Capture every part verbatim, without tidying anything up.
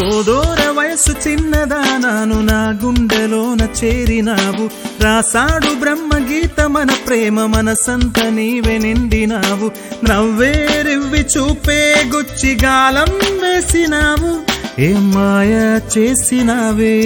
ఓదోర వయసు చిన్నదానాను నా గుండెలోన చేరినావు రాసాడు బ్రహ్మగీత మన ప్రేమ మనసంత నీవే నిండినావు నవ్వేరివ్వి చూపే గుచ్చి గాలం వేసినావు ఏం మాయా చేసినావే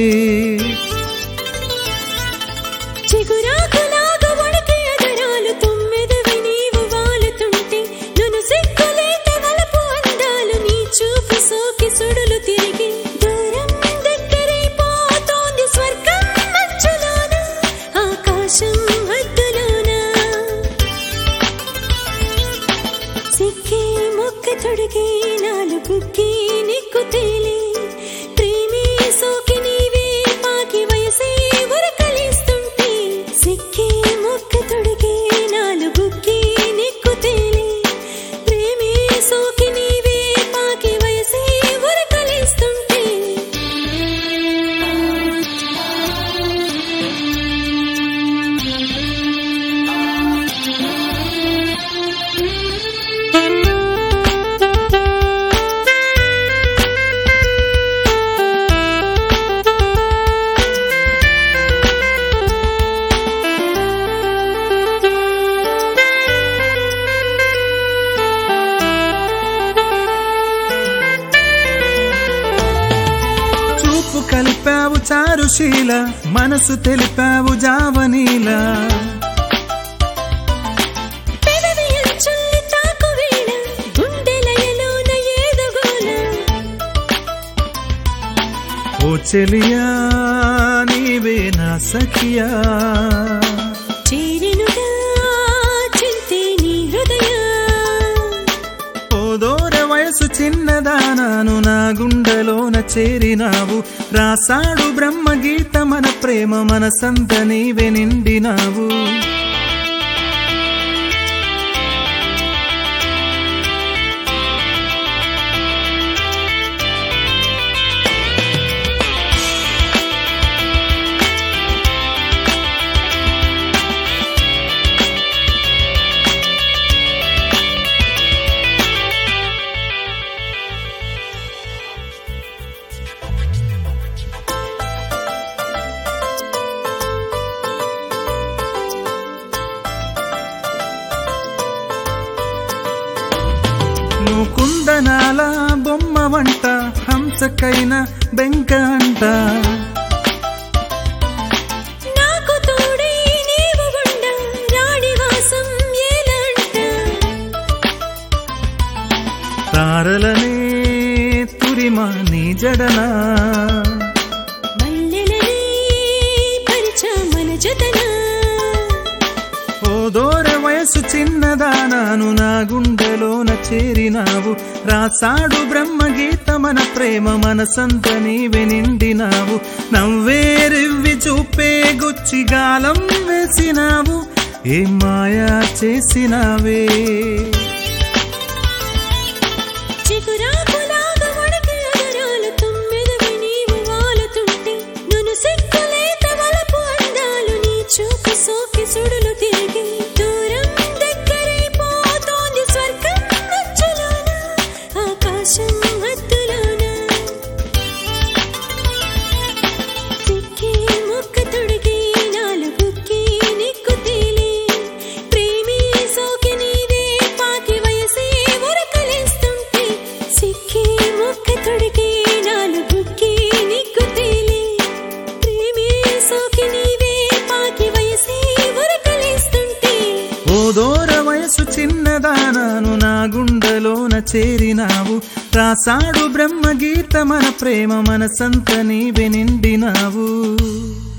కలిపావు చారుశీల మనసు తెలిపావు జావనీలా ఓ చెలియా నీవే నా సఖియా ఓదోర వయసు చిన్నదానాను నా గుండెలోన చేరినావు రాసాడు బ్రహ్మగీత మన ప్రేమ మనసంత నీవే నిండినావు నువ్వు కుందనాల బొమ్మ వంట హంసకైన బెంక అంట నాకు తోడై నీవు వండ రాణివాసం ఏలంట తారలనే తురిమా నీ జడనా మల్లెలనే పరిచ మన జతనా ఓదోర వయసు చిన్నదానాను నా గుండెలోన చేరినావు రాసాడు బ్రహ్మగీత మన ప్రేమ మనసంత నీవే నిండినావు నవ్వేరివ్వి చూపే గుచ్చి గాలం వేసినావు ఏం మాయా చేసినావే సుడులు తిరిగి దూరం దగ్గరైపోతోంది స్వర్గం మధ్యలోన ఆకాశం హద్దులోన సిక్కి మొక్క తొడిగి నాలుగుకి నిక్కు తేలి ప్రేమి సోకి నీవే పాకి వయసే ఉరకలేస్తుంటే సిక్కి మొక్క తొడిగి నాలుగుకి నిక్కు తేలి ప్రేమి సోకి నీవే పాకి వయసే ఓదోర వయసు చిన్నదానాను నా గుండెలోన చేరినావు రాసాడు బ్రహ్మగీత మన ప్రేమ మనసంత నీవే నిండినావు.